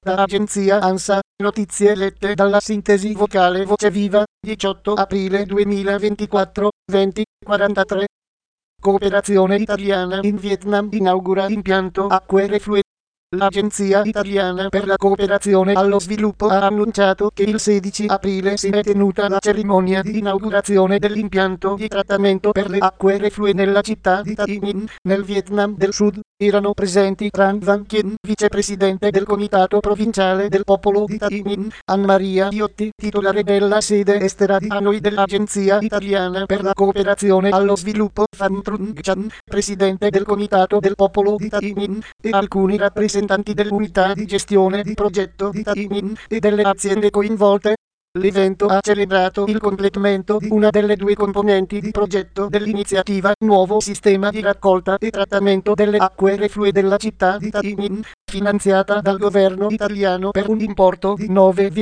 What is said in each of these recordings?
Da agenzia ANSA, notizie lette dalla sintesi vocale Voce Viva, 18 aprile 2024, 20:43. Cooperazione italiana in Vietnam inaugura impianto acque reflue. L'Agenzia Italiana per la Cooperazione allo Sviluppo ha annunciato che il 16 aprile si è tenuta la cerimonia di inaugurazione dell'impianto di trattamento per le acque reflue nella città di Tay Ninh, nel Vietnam del Sud. Erano presenti Tran Van Kien, vicepresidente del Comitato Provinciale del Popolo di Tay Ninh, Ann Maria Iotti, titolare della sede estera di Hanoi dell'Agenzia Italiana per la Cooperazione allo Sviluppo, Pham Trung Chan, presidente del Comitato del Popolo di Tay Ninh, e alcuni rappresentanti dell'unità di gestione di progetto di Tay Ninh e delle aziende coinvolte. L'evento ha celebrato il completamento di una delle due componenti di progetto dell'iniziativa Nuovo Sistema di Raccolta e Trattamento delle Acque Reflue della città di Tay Ninh, finanziata dal governo italiano per un importo di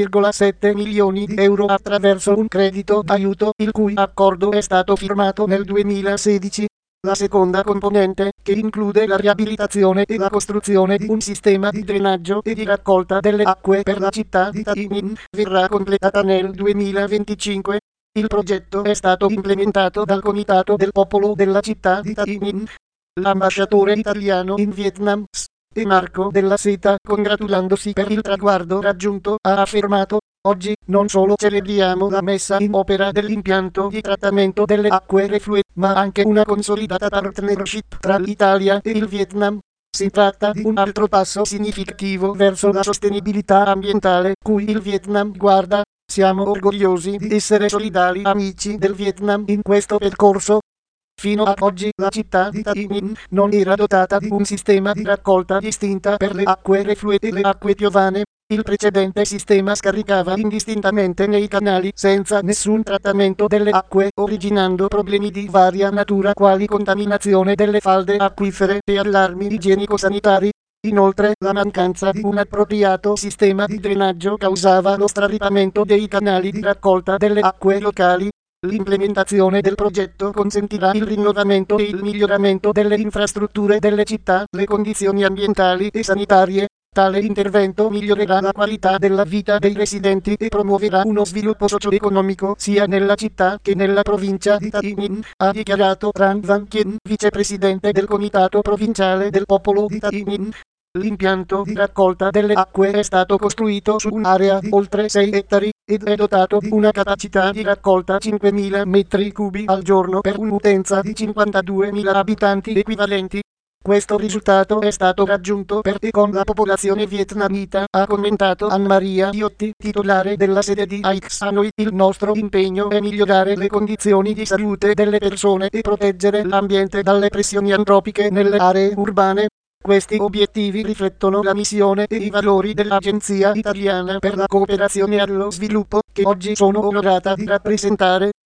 9,7 milioni di euro attraverso un credito d'aiuto, il cui accordo è stato firmato nel 2016. La seconda componente, che include la riabilitazione e la costruzione di un sistema di drenaggio e di raccolta delle acque per la città di Tay Ninh, verrà completata nel 2025. Il progetto è stato implementato dal Comitato del Popolo della città di Tay Ninh. L'ambasciatore italiano in Vietnam, e Marco Della Seta, congratulandosi per il traguardo raggiunto, ha affermato: oggi non solo celebriamo la messa in opera dell'impianto di trattamento delle acque reflue, ma anche una consolidata partnership tra l'Italia e il Vietnam. Si tratta di un altro passo significativo verso la sostenibilità ambientale cui il Vietnam guarda. Siamo orgogliosi di essere solidali amici del Vietnam in questo percorso. Fino ad oggi la città di Tay Ninh non era dotata di un sistema di raccolta distinta per le acque reflue e le acque piovane. Il precedente sistema scaricava indistintamente nei canali senza nessun trattamento delle acque, originando problemi di varia natura quali contaminazione delle falde acquifere e allarmi igienico-sanitari. Inoltre, la mancanza di un appropriato sistema di drenaggio causava lo straripamento dei canali di raccolta delle acque locali. L'implementazione del progetto consentirà il rinnovamento e il miglioramento delle infrastrutture delle città, le condizioni ambientali e sanitarie. Tale intervento migliorerà la qualità della vita dei residenti e promuoverà uno sviluppo socio-economico sia nella città che nella provincia di Tay Ninh, ha dichiarato Tran Van Kien, vicepresidente del Comitato Provinciale del Popolo di Tay Ninh. L'impianto di raccolta delle acque è stato costruito su un'area di oltre 6 ettari ed è dotato di una capacità di raccolta 5.000 metri cubi al giorno per un'utenza di 52.000 abitanti equivalenti. Questo risultato è stato raggiunto per e con la popolazione vietnamita, ha commentato Ann Maria Iotti, titolare della sede di AICS Hanoi. Il nostro impegno è migliorare le condizioni di salute delle persone e proteggere l'ambiente dalle pressioni antropiche nelle aree urbane. Questi obiettivi riflettono la missione e i valori dell'Agenzia Italiana per la Cooperazione allo Sviluppo, che oggi sono onorata di rappresentare.